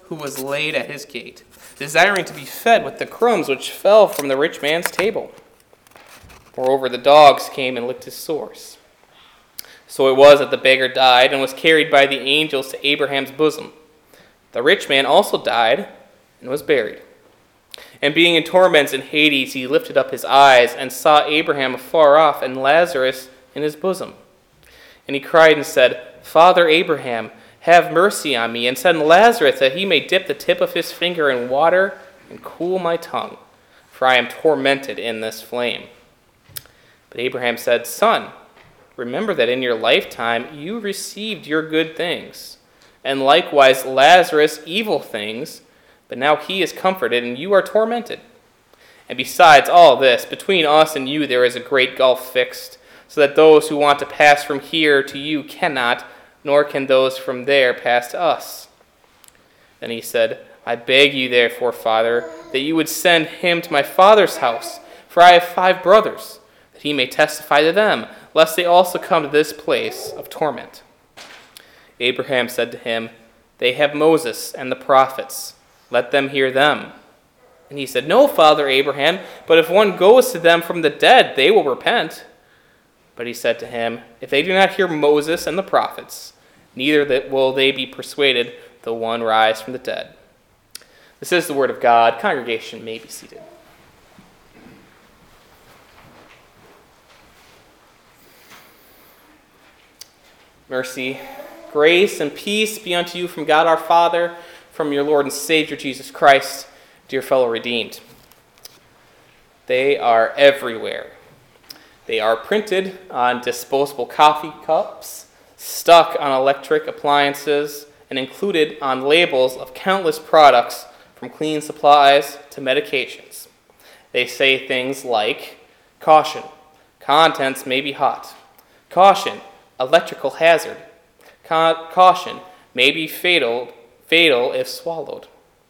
who was laid at his gate, desiring to be fed with the crumbs which fell from the rich man's table. Moreover, the dogs came and licked his sores. So it was that the beggar died and was carried by the angels to Abraham's bosom. The rich man also died and was buried. And being in torments in Hades, he lifted up his eyes and saw Abraham afar off and Lazarus in his bosom. And he cried and said, Father Abraham, have mercy on me, and send Lazarus that he may dip the tip of his finger in water and cool my tongue, for I am tormented in this flame. But Abraham said, Son, remember that in your lifetime you received your good things, and likewise Lazarus evil things, but now he is comforted and you are tormented. And besides all this, between us and you there is a great gulf fixed, so that those who want to pass from here to you cannot, nor can those from there pass to us. Then he said, I beg you therefore, Father, that you would send him to my father's house, for I have 5 brothers, that he may testify to them, lest they also come to this place of torment. Abraham said to him, They have Moses and the prophets. Let them hear them. And he said, No, Father Abraham, but if one goes to them from the dead, they will repent. But he said to him, If they do not hear Moses and the prophets, neither will they be persuaded, though one rise from the dead. This is the word of God. Congregation may be seated. Mercy, grace, and peace be unto you from God our Father, from your Lord and Savior Jesus Christ, dear fellow redeemed. They are everywhere. They are printed on disposable coffee cups, stuck on electric appliances, and included on labels of countless products from cleaning supplies to medications. They say things like, Caution, contents may be hot. Caution, electrical hazard. Caution, may be fatal if swallowed.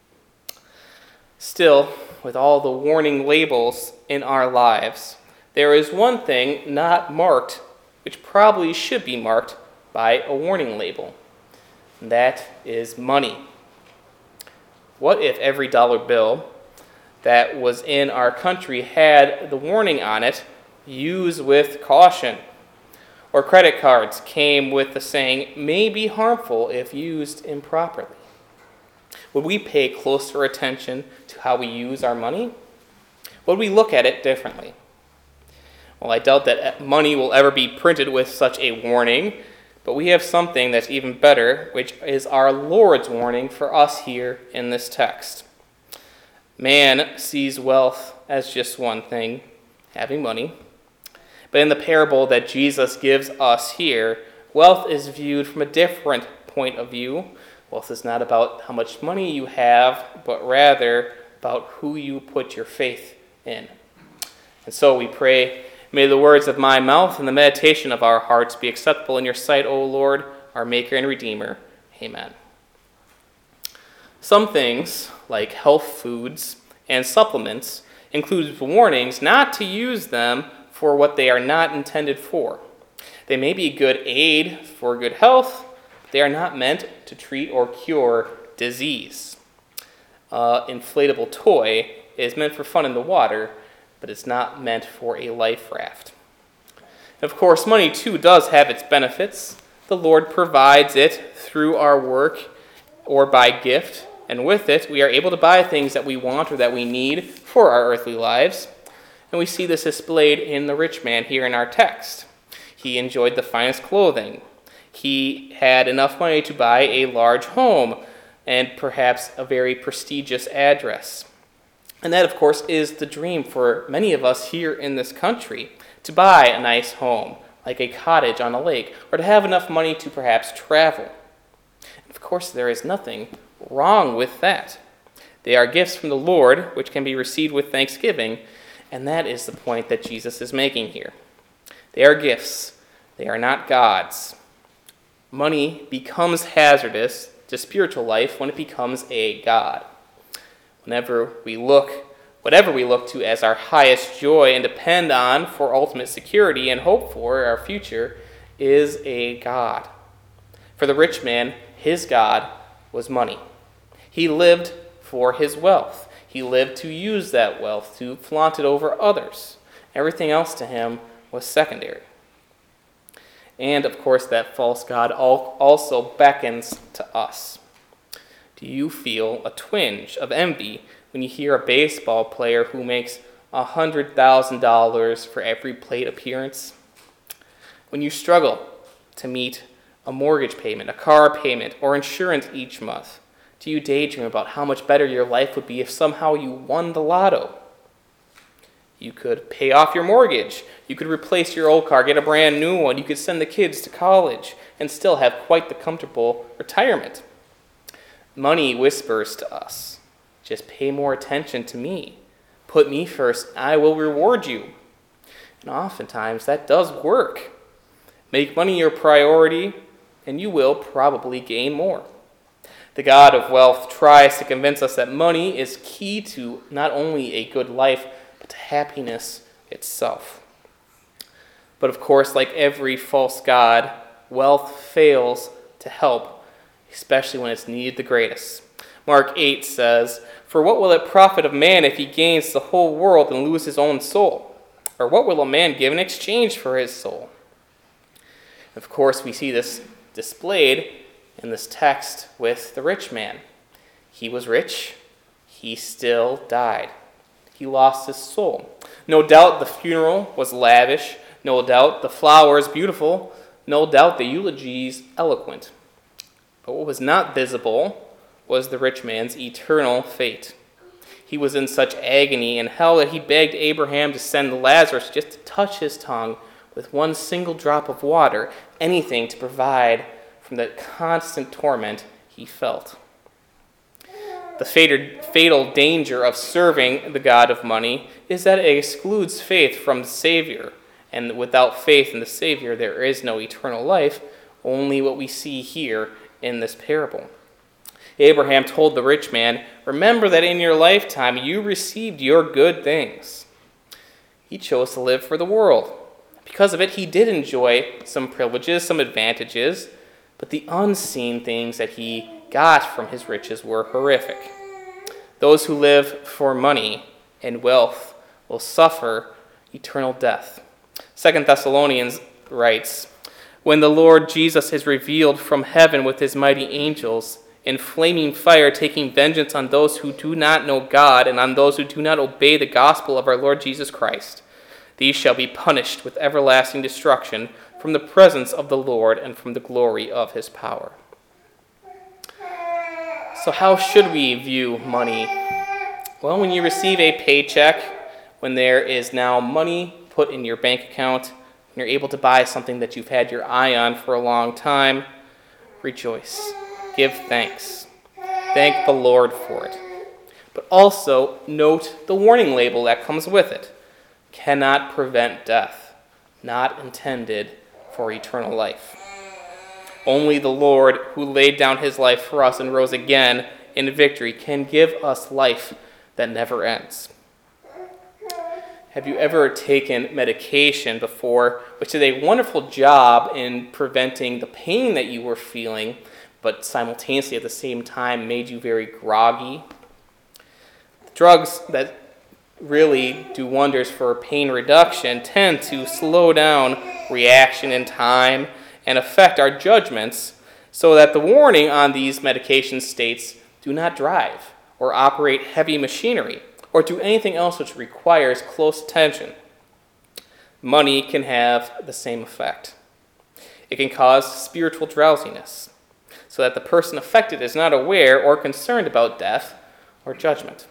Still, with all the warning labels in our lives, there is one thing not marked, which probably should be marked by a warning label, and that is money. What if every dollar bill that was in our country had the warning on it, use with caution? Or credit cards came with the saying, may be harmful if used improperly. Would we pay closer attention to how we use our money? Would we look at it differently? Well, I doubt that money will ever be printed with such a warning, but we have something that's even better, which is our Lord's warning for us here in this text. Man sees wealth as just one thing, having money. But in the parable that Jesus gives us here, wealth is viewed from a different point of view. Wealth is not about how much money you have, but rather about who you put your faith in. And so we pray, may the words of my mouth and the meditation of our hearts be acceptable in your sight, O Lord, our Maker and Redeemer. Amen. Some things, like health foods and supplements, include warnings not to use them for what they are not intended for. They may be good aid for good health, but they are not meant to treat or cure disease. Inflatable toy is meant for fun in the water, but it's not meant for a life raft. Of course, money too does have its benefits. The Lord provides it through our work or by gift, and with it we are able to buy things that we want or that we need for our earthly lives. And we see this displayed in the rich man here in our text. He enjoyed the finest clothing. He had enough money to buy a large home and perhaps a very prestigious address. And that, of course, is the dream for many of us here in this country, to buy a nice home, like a cottage on a lake, or to have enough money to perhaps travel. And of course, there is nothing wrong with that. They are gifts from the Lord, which can be received with thanksgiving, and that is the point that Jesus is making here. They are gifts. They are not gods. Money becomes hazardous to spiritual life when it becomes a god. Whatever we look to as our highest joy and depend on for ultimate security and hope for our future is a god. For the rich man, his god was money. He lived for his wealth. He lived to use that wealth, to flaunt it over others. Everything else to him was secondary. And, of course, that false god also beckons to us. Do you feel a twinge of envy when you hear a baseball player who makes $100,000 for every plate appearance? When you struggle to meet a mortgage payment, a car payment, or insurance each month, do you daydream about how much better your life would be if somehow you won the lotto? You could pay off your mortgage. You could replace your old car, get a brand new one. You could send the kids to college and still have quite the comfortable retirement. Money whispers to us, just pay more attention to me. Put me first, I will reward you. And oftentimes that does work. Make money your priority, and you will probably gain more. The god of wealth tries to convince us that money is key to not only a good life, but to happiness itself. But of course, like every false god, wealth fails to help, especially when it's needed the greatest. Mark 8 says, "For what will it profit a man if he gains the whole world and lose his own soul? Or what will a man give in exchange for his soul?" Of course, we see this displayed in this text with the rich man. He was rich. He still died. He lost his soul. No doubt the funeral was lavish. No doubt the flowers beautiful. No doubt the eulogies eloquent. But what was not visible was the rich man's eternal fate. He was in such agony and hell that he begged Abraham to send Lazarus just to touch his tongue with one single drop of water, anything to provide from the constant torment he felt. The fatal danger of serving the god of money is that it excludes faith from the Savior. And without faith in the Savior, there is no eternal life, only what we see here in this parable. Abraham told the rich man, "Remember that in your lifetime you received your good things." He chose to live for the world. Because of it, he did enjoy some privileges, some advantages, but the unseen things that he got from his riches were horrific. Those who live for money and wealth will suffer eternal death. 2 Thessalonians writes, "When the Lord Jesus is revealed from heaven with his mighty angels, in flaming fire, taking vengeance on those who do not know God and on those who do not obey the gospel of our Lord Jesus Christ, these shall be punished with everlasting destruction from the presence of the Lord and from the glory of his power." So how should we view money? Well, when you receive a paycheck, when there is now money put in your bank account, and you're able to buy something that you've had your eye on for a long time, rejoice. Give thanks. Thank the Lord for it. But also note the warning label that comes with it. Cannot prevent death, not intended for eternal life. Only the Lord, who laid down his life for us and rose again in victory, can give us life that never ends. Have you ever taken medication before, which did a wonderful job in preventing the pain that you were feeling, but simultaneously at the same time made you very groggy? Drugs that really do wonders for pain reduction tend to slow down reaction in time and affect our judgments, so that the warning on these medications states, do not drive or operate heavy machinery or do anything else which requires close attention. Money can have the same effect. It can cause spiritual drowsiness, so that the person affected is not aware or concerned about death or judgment.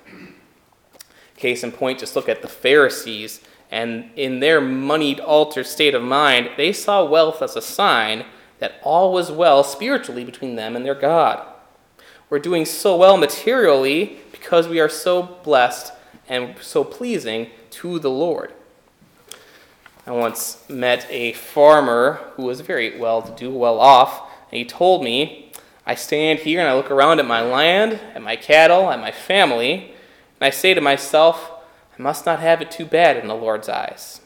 Case in point, just look at the Pharisees, and in their moneyed, altered state of mind, they saw wealth as a sign that all was well spiritually between them and their God. We're doing so well materially because we are so blessed and so pleasing to the Lord. I once met a farmer who was very well-to-do, well-off, and he told me, "I stand here and I look around at my land, at my cattle, at my family, and I say to myself, I must not have it too bad in the Lord's eyes."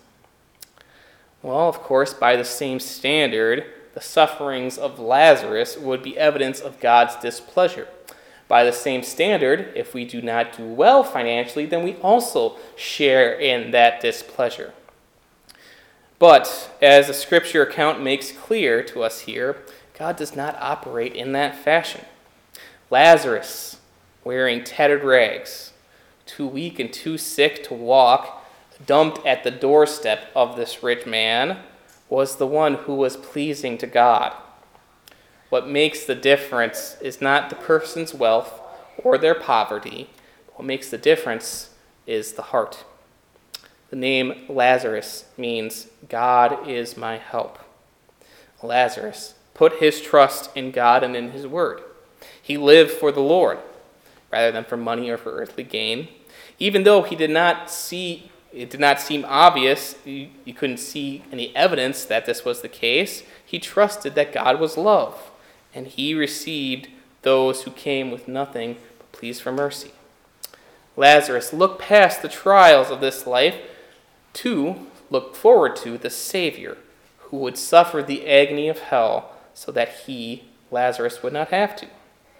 Well, of course, by the same standard, the sufferings of Lazarus would be evidence of God's displeasure. By the same standard, if we do not do well financially, then we also share in that displeasure. But as the scripture account makes clear to us here, God does not operate in that fashion. Lazarus, wearing tattered rags, too weak and too sick to walk, dumped at the doorstep of this rich man, was the one who was pleasing to God. What makes the difference is not the person's wealth or their poverty. What makes the difference is the heart. The name Lazarus means God is my help. Lazarus put his trust in God and in his word. He lived for the Lord rather than for money or for earthly gain. Even though it did not seem obvious, you couldn't see any evidence that this was the case, he trusted that God was love, and he received those who came with nothing but pleas for mercy. Lazarus looked past the trials of this life to look forward to the Savior who would suffer the agony of hell so that he, Lazarus, would not have to.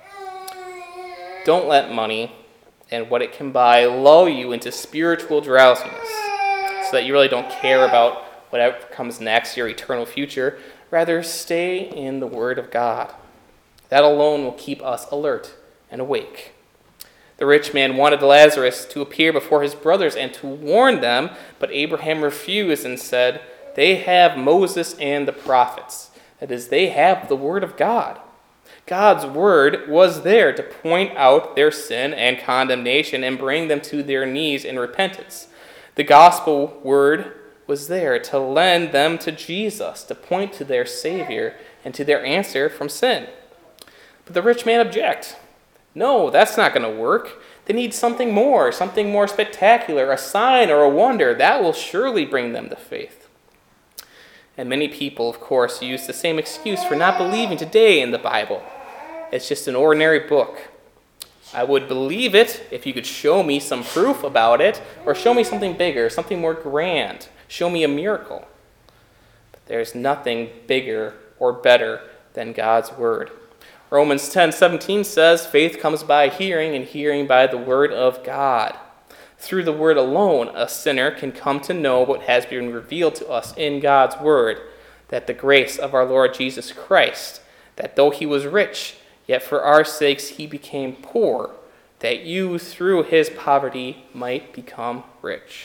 Don't let money and what it can buy lull you into spiritual drowsiness so that you really don't care about whatever comes next, your eternal future. Rather, stay in the Word of God. That alone will keep us alert and awake. The rich man wanted Lazarus to appear before his brothers and to warn them, but Abraham refused and said, "They have Moses and the prophets." That is, they have the Word of God. God's Word was there to point out their sin and condemnation and bring them to their knees in repentance. The gospel Word was there to lend them to Jesus, to point to their Savior and to their answer from sin. But the rich man objects. No, that's not going to work. They need something more spectacular, a sign or a wonder. That will surely bring them to faith. And many people, of course, use the same excuse for not believing today in the Bible. It's just an ordinary book. I would believe it if you could show me some proof about it, or show me something bigger, something more grand. Show me a miracle. But there's nothing bigger or better than God's Word. Romans 10:17 says, "Faith comes by hearing, and hearing by the Word of God." Through the Word alone, a sinner can come to know what has been revealed to us in God's Word, that the grace of our Lord Jesus Christ, that though he was rich, yet for our sakes he became poor, that you through his poverty might become rich.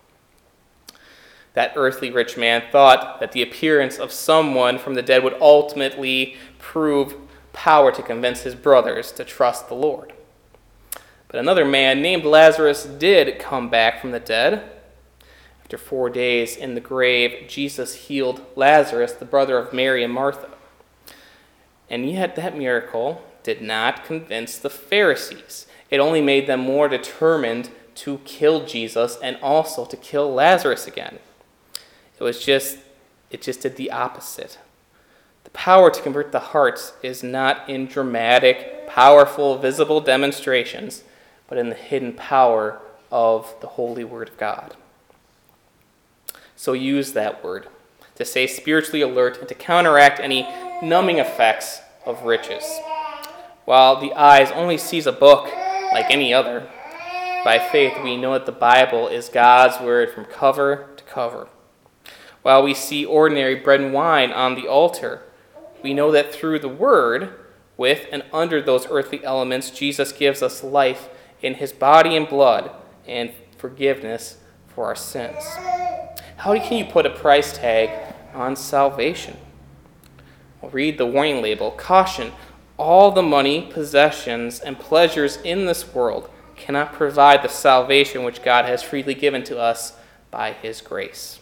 That earthly rich man thought that the appearance of someone from the dead would ultimately prove power to convince his brothers to trust the Lord. But another man named Lazarus did come back from the dead. After 4 days in the grave, Jesus healed Lazarus, the brother of Mary and Martha. And yet that miracle did not convince the Pharisees. It only made them more determined to kill Jesus and also to kill Lazarus again. It just did the opposite. The power to convert the hearts is not in dramatic, powerful, visible demonstrations, but in the hidden power of the holy Word of God. So use that word to stay spiritually alert and to counteract any numbing effects of riches. While the eyes only sees a book like any other, by faith we know that the Bible is God's Word from cover to cover. While we see ordinary bread and wine on the altar, we know that through the Word, with and under those earthly elements, Jesus gives us life in his body and blood and forgiveness for our sins. How can you put a price tag on salvation? Well, read the warning label. Caution, all the money, possessions, and pleasures in this world cannot provide the salvation which God has freely given to us by his grace.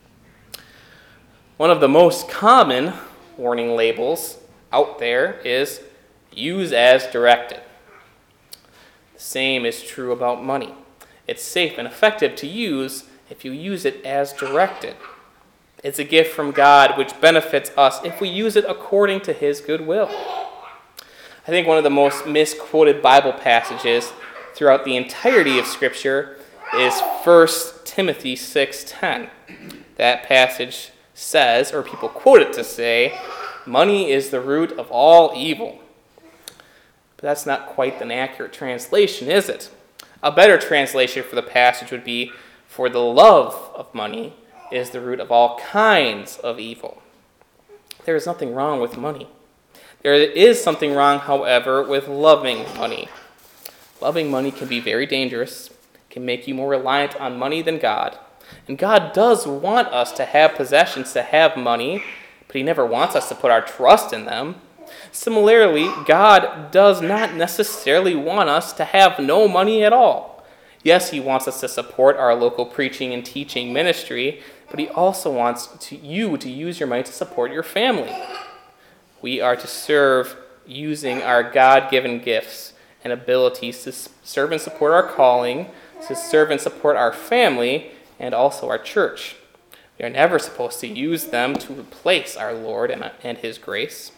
One of the most common warning labels out there is use as directed. The same is true about money. It's safe and effective to use if you use it as directed. It's a gift from God which benefits us if we use it according to his good will. I think one of the most misquoted Bible passages throughout the entirety of Scripture is 1 Timothy 6:10. That passage says, or people quote it to say, money is the root of all evil. But that's not quite an accurate translation, is it? A better translation for the passage would be, for the love of money is the root of all kinds of evil. There is nothing wrong with money. There is something wrong, however, with loving money. Loving money can be very dangerous, can make you more reliant on money than God. And God does want us to have possessions, to have money, but he never wants us to put our trust in them. Similarly, God does not necessarily want us to have no money at all. Yes, he wants us to support our local preaching and teaching ministry, but he also wants you to use your money to support your family. We are to serve using our God-given gifts and abilities to serve and support our calling, to serve and support our family, and also our church. We are never supposed to use them to replace our Lord and his grace.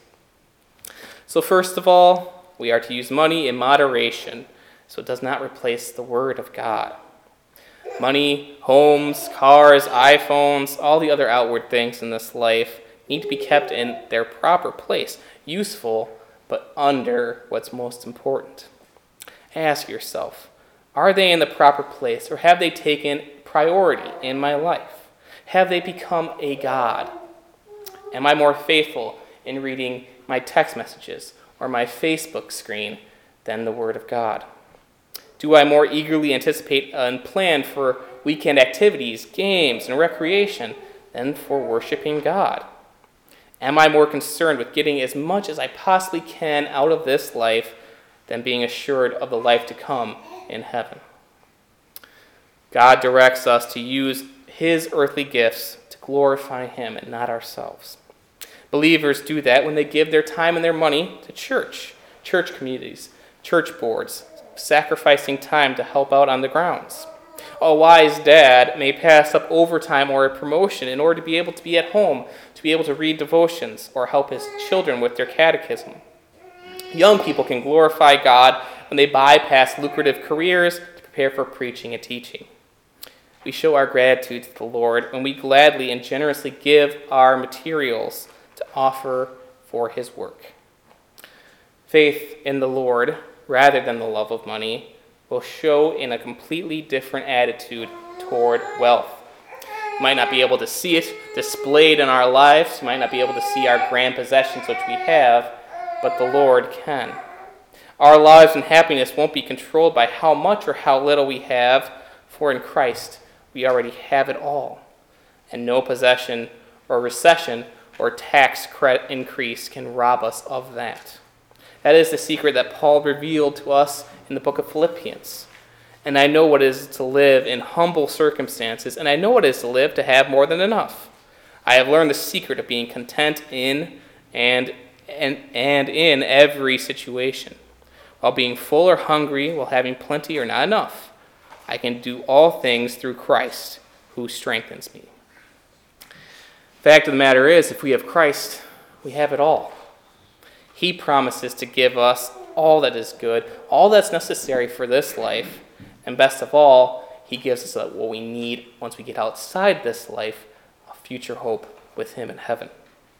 So first of all, we are to use money in moderation, so it does not replace the Word of God. Money, homes, cars, iPhones, all the other outward things in this life need to be kept in their proper place, useful, but under what's most important. Ask yourself, are they in the proper place, or have they taken priority in my life? Have they become a god? Am I more faithful in reading my text messages or my Facebook screen than the Word of God? Do I more eagerly anticipate and plan for weekend activities, games, and recreation than for worshiping God? Am I more concerned with getting as much as I possibly can out of this life than being assured of the life to come in heaven? God directs us to use his earthly gifts to glorify him and not ourselves. Believers do that when they give their time and their money to church communities, church boards, sacrificing time to help out on the grounds. A wise dad may pass up overtime or a promotion in order to be able to be at home, to be able to read devotions or help his children with their catechism. Young people can glorify God when they bypass lucrative careers to prepare for preaching and teaching. We show our gratitude to the Lord when we gladly and generously give our materials to offer for his work. Faith in the Lord, rather than the love of money, will show in a completely different attitude toward wealth. You might not be able to see it displayed in our lives. You might not be able to see our grand possessions which we have, but the Lord can. Our lives and happiness won't be controlled by how much or how little we have, for in Christ we already have it all, and no possession or recession or tax credit increase can rob us of that. That is the secret that Paul revealed to us in the book of Philippians. And I know what it is to live in humble circumstances, and I know what it is to live to have more than enough. I have learned the secret of being content in and in every situation. While being full or hungry, while having plenty or not enough, I can do all things through Christ who strengthens me. Fact of the matter is, if we have Christ, we have it all. He promises to give us all that is good, all that's necessary for this life, and best of all, he gives us what we need once we get outside this life, a future hope with him in heaven.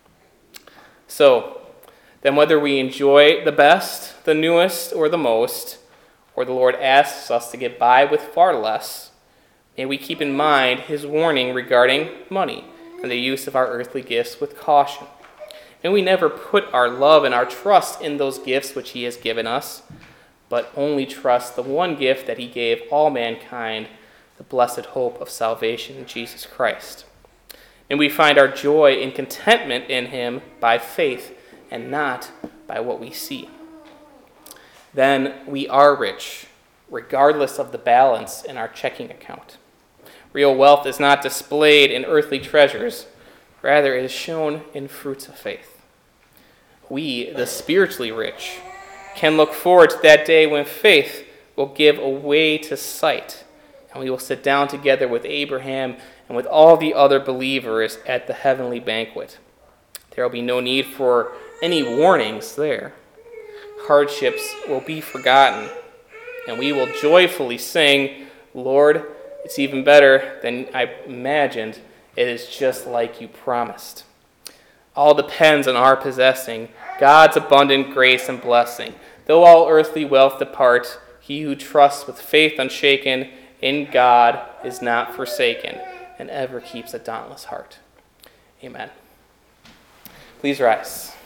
So, then whether we enjoy the best, the newest, or the most, or the Lord asks us to get by with far less, may we keep in mind his warning regarding money and the use of our earthly gifts with caution. May we never put our love and our trust in those gifts which he has given us, but only trust the one gift that he gave all mankind, the blessed hope of salvation in Jesus Christ. And we find our joy and contentment in him by faith and not by what we see. Then we are rich, regardless of the balance in our checking account. Real wealth is not displayed in earthly treasures. Rather, it is shown in fruits of faith. We, the spiritually rich, can look forward to that day when faith will give way to sight, and we will sit down together with Abraham and with all the other believers at the heavenly banquet. There will be no need for any warnings there. Hardships will be forgotten, and we will joyfully sing, "Lord, it's even better than I imagined. It is just like you promised." All depends on our possessing God's abundant grace and blessing, Though all earthly wealth depart, he who trusts with faith unshaken in God is not forsaken, and ever keeps a dauntless heart. Amen. Please rise.